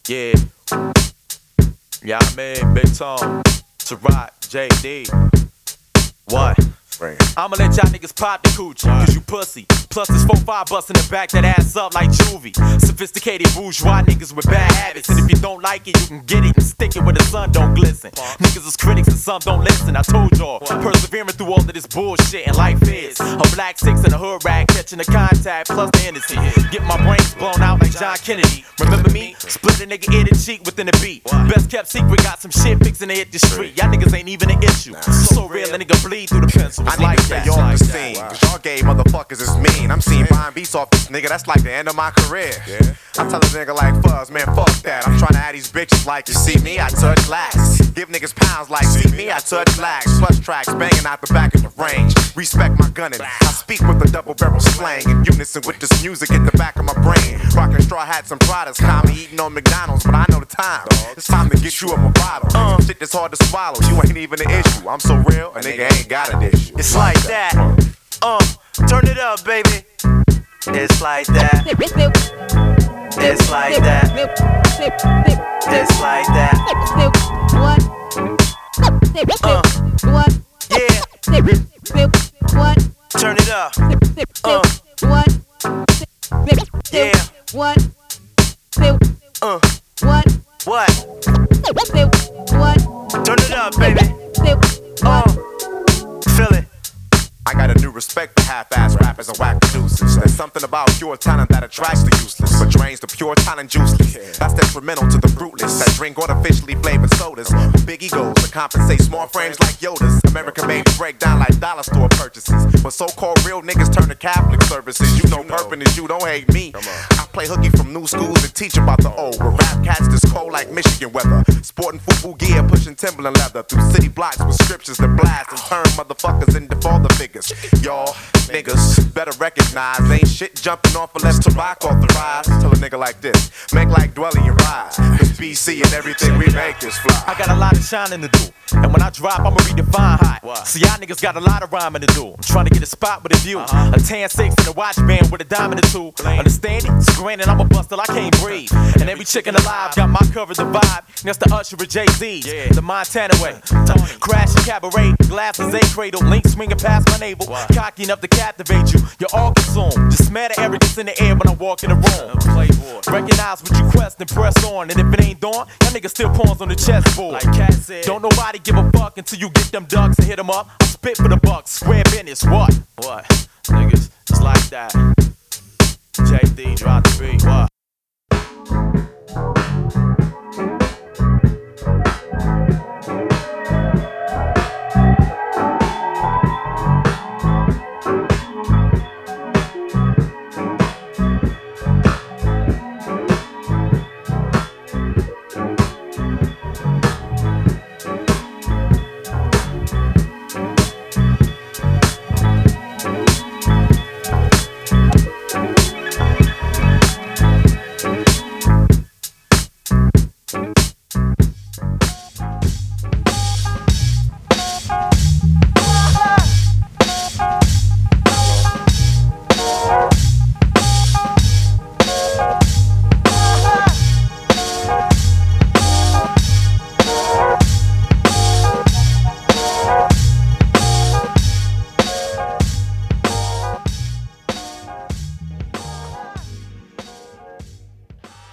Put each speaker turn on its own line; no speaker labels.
Yeah. Yeah, I mean, Big Tone, Tarot, JD. What? I'ma let y'all niggas pop the coochie, cause you pussy. Plus this 4-5 bustin' the back that ass up like juvie. Sophisticated bourgeois niggas with bad habits. And if you don't like it, you can get it and stick it where the sun don't glisten. Niggas is critics and some don't listen, I told y'all. Persevering through all of this bullshit and life is a black six and a hood rag, catching the contact plus the Hennessy. Get my brains blown out like John Kennedy. Remember me? Split a nigga ear to cheek within a beat. Best kept secret, got some shit fixin' to hit the street. Y'all niggas ain't even an issue. So real a nigga bleed through the pencil.
I need to stay off the scene, cause y'all gay motherfuckers is mean. I'm seeing buying beats off this nigga, that's like the end of my career. I tell a nigga like Fuzz, man, fuck that. I'm trying to add these bitches like, you see me, I touch lax. Give niggas pounds like, see me, I touch lax. Plus tracks banging out the back of the range. Respect my gunning, I speak with a double barrel slang. In unison with this music in the back of my brain. Rockin' straw hats and products, calmly eating on McDonald's, but I know the time. It's time to get you up a bottle. Shit that's hard to swallow, you ain't even an issue. I'm so real, a nigga ain't got an issue.
It's like that. Turn it up, baby. It's like that. It's like that. It's like that.
What? What?
Yeah.
What?
Turn it up.
What?
Yeah.
What? What?
What?
What?
Turn it up, baby. Feel it.
I got a new respect for half-ass rappers and whack producers. There's something about pure talent that attracts the useless, but drains the pure talent juiceless. That's detrimental to the fruitless that drink artificially flavored sodas. Big egos to compensate small frames like Yodas. American made break down like dollar store purchases. But so-called real niggas turn to Catholic services. You know Purpin is you, don't hate me. I play hooky from new schools and teach about the old. Where rap cats this cold like Michigan weather. Sporting football gear, pushing Timberland leather. Through city blocks with scriptures that blast and turn motherfuckers into father figures. Y'all niggas better recognize ain't shit jumping off unless Tarak authorized. Tell a nigga like this, make like dwelling and rise. It's BC and everything we make is fly.
I got a lot of shining to do, and when I drop, I'ma redefine hot. See, y'all niggas got a lot of rhyming to do. I'm trying to get a spot with a view, a tan 6 and a watch band with a diamond or two. Understand it? So granted, I'm a bust till I can't breathe. And every chicken alive got my cover, the vibe. That's the Usher of Jay-Z, the Montana way. Crashing cabaret, glasses a cradle, link swinging past my navel. Cocky enough to captivate you, you're all consumed. Just smell the arrogance in the air when I walk in the room. Recognize what you quest and press on. And if it ain't dawn, that nigga still pawns on the chessboard. Like Cat said, don't nobody give a fuck until you get them ducks and hit them up. I spit for the bucks, square business, what? Niggas, it's like that. JD, drop the beat, what?